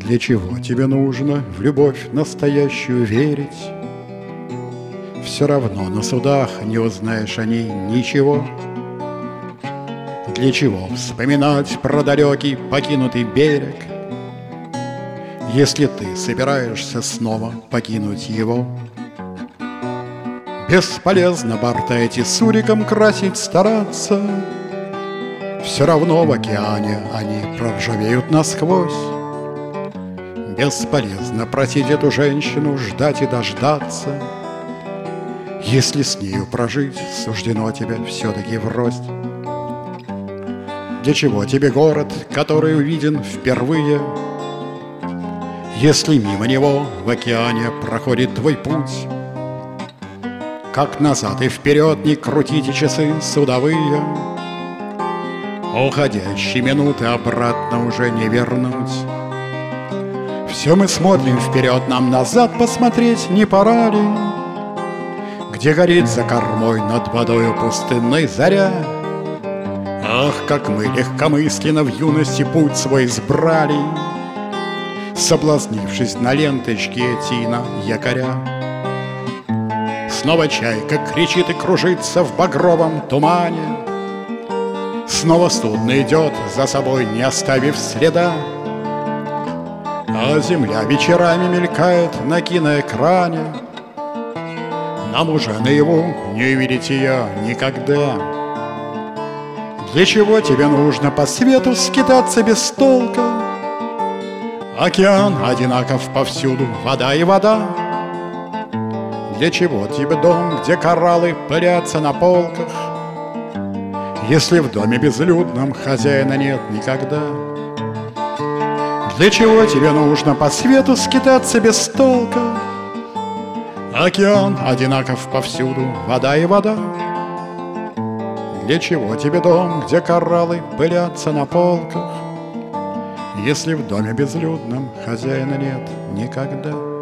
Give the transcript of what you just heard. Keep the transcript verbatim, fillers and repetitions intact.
Для чего тебе нужно в любовь настоящую верить? Все равно на судах не узнаешь о ней ничего. Для чего вспоминать про далекий покинутый берег, если ты собираешься снова покинуть его? Бесполезно борта эти суриком красить стараться, все равно в океане они проржавеют насквозь. Бесполезно просить эту женщину ждать и дождаться, если с нею прожить суждено тебе все-таки врозь. Для чего тебе город, который увиден впервые, если мимо него в океане проходит твой путь? Как назад и вперед не крутите часы судовые, уходящие минуты обратно уже не вернуть. Все мы смотрим вперед, нам назад посмотреть не пора ли? Где горит за кормой над водою пустынной заря? Ах, как мы легкомысленно в юности путь свой избрали, соблазнившись на ленточке тина якоря. Снова чайка кричит и кружится в багровом тумане, снова судно идет за собой, не оставив следа, а земля вечерами мелькает на киноэкране. Нам уже наяву не увидеть ее никогда. Для чего тебе нужно по свету скитаться без толка? Океан одинаков повсюду, вода и вода. Для чего тебе дом, где кораллы пылятся на полках, если в доме безлюдном хозяина нет никогда? Для чего тебе нужно по свету скитаться без толка? Океан одинаков повсюду, вода и вода. Для чего тебе дом, где кораллы пылятся на полках, если в доме безлюдном хозяина нет никогда?